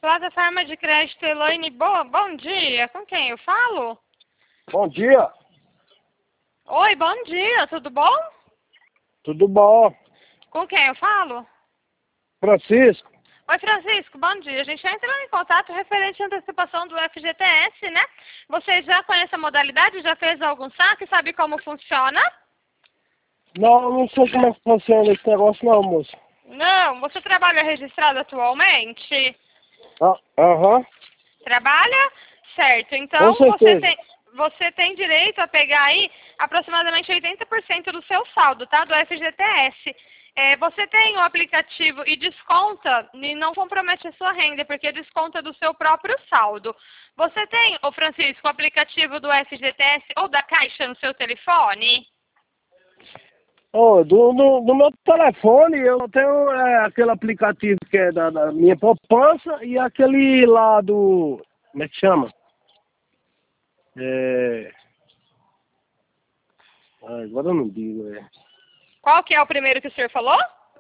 Plataforma de crédito Elaine, bom dia. Com quem eu falo? Bom dia, Oi, bom dia, tudo bom? tudo bom? Com quem eu falo? Francisco? Oi, Francisco, bom dia. A gente está entrando em contato referente à antecipação do FGTS, né? Você já conhece a modalidade? Já fez algum saque? Sabe como funciona? Não sei como é que funciona esse negócio não, moço. Não, você trabalha registrado atualmente? Aham, Trabalha? Certo. com Então, certeza. você tem direito a pegar aí aproximadamente 80% do seu saldo, tá? Do FGTS. Você tem o aplicativo e desconta, e não compromete a sua renda, porque desconta do seu próprio saldo. Você tem, ô Francisco, o aplicativo do FGTS ou da Caixa no seu telefone? Oh, do meu telefone eu tenho aquele aplicativo que é da minha poupança e aquele lá do... Como é que chama? Agora eu não digo, Qual que é o primeiro que o senhor falou?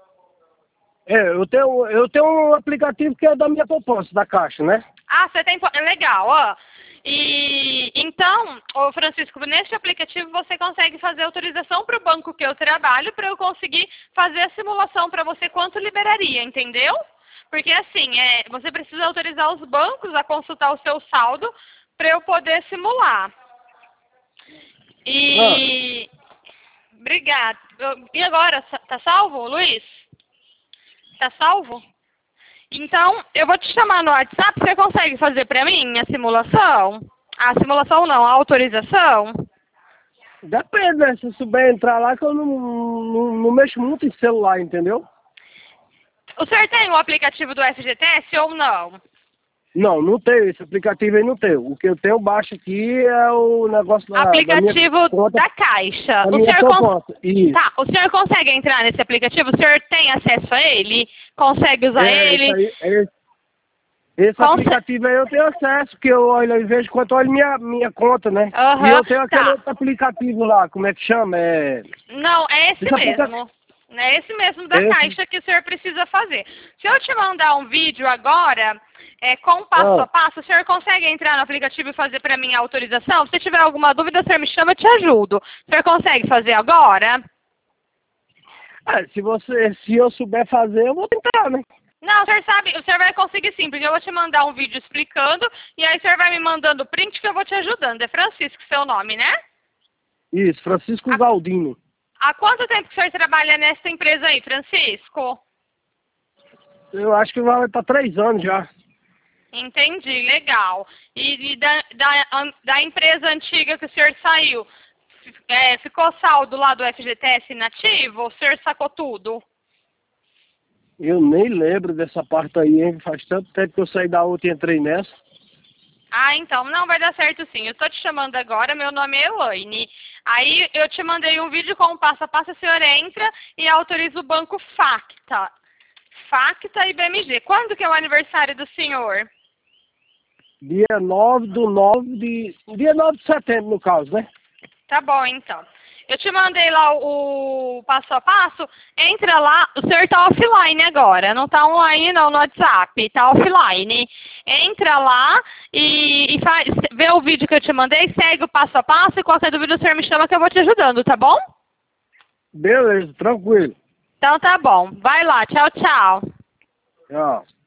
eu tenho um aplicativo que é da minha poupança, da Caixa, né? Ah, você tem. Legal, ó. E então, ô Francisco, neste aplicativo você consegue fazer autorização para o banco que eu trabalho para eu conseguir fazer a simulação para você quanto liberaria, entendeu? Porque assim, você precisa autorizar os bancos a consultar o seu saldo para eu poder simular. Ah, E obrigado. E agora, tá salvo, Luiz? Tá salvo? Então, eu vou te chamar no WhatsApp, você consegue fazer para mim a simulação? A simulação não, a autorização? depende, né? Se eu souber entrar lá que eu não mexo muito em celular, entendeu? O senhor tem o aplicativo do FGTS ou não? Não tenho, esse aplicativo aí não tenho. O que eu tenho baixo aqui é o negócio da minha Aplicativo conta, da Caixa. da minha poupança. Isso. Tá, o senhor consegue entrar nesse aplicativo? O senhor tem acesso a ele? Consegue usar Isso ele? aí, esse aplicativo aí eu tenho acesso, que eu olho, em vez de quando eu olho minha conta, né? E Aham, eu tenho aquele tá. outro aplicativo lá, como é que chama? Não, é esse Esse mesmo. É esse mesmo da esse, Caixa que o senhor precisa fazer. Se eu te mandar um vídeo agora, com passo a passo, o senhor consegue entrar no aplicativo e fazer para mim a autorização? Se tiver alguma dúvida, o senhor me chama, eu te ajudo. O senhor consegue fazer agora? se eu souber fazer, eu vou tentar, né? Não, o senhor sabe, o senhor vai conseguir sim, porque eu vou te mandar um vídeo explicando, e aí o senhor vai me mandando o print que eu vou te ajudando. É Francisco seu nome, né? Isso, Francisco Galdino. Há quanto tempo que o senhor trabalha nessa empresa aí, Francisco? Eu acho que vai para 3 anos já. Entendi, legal. E da empresa antiga que o senhor saiu, ficou saldo lá do FGTS inativo? O senhor sacou tudo? Eu nem lembro dessa parte aí, hein? Faz tanto tempo que eu saí da outra e entrei nessa. Ah, então, não vai dar certo sim. Eu tô te chamando agora, meu nome é Elaine. Aí eu te mandei um vídeo com o passo a passo, o senhor entra e autoriza o banco Facta. Facta e BMG. Quando que é o aniversário do senhor? Dia 9 de setembro, no caso, né? Tá bom, então. Eu te mandei lá o passo a passo. Entra lá. O senhor tá offline agora. Não tá online não no WhatsApp. Tá offline. Entra lá e vê o vídeo que eu te mandei. Segue o passo a passo. E qualquer dúvida o senhor me chama que eu vou te ajudando, tá bom? Beleza, tranquilo. Então tá bom. Vai lá. Tchau, tchau. Tchau.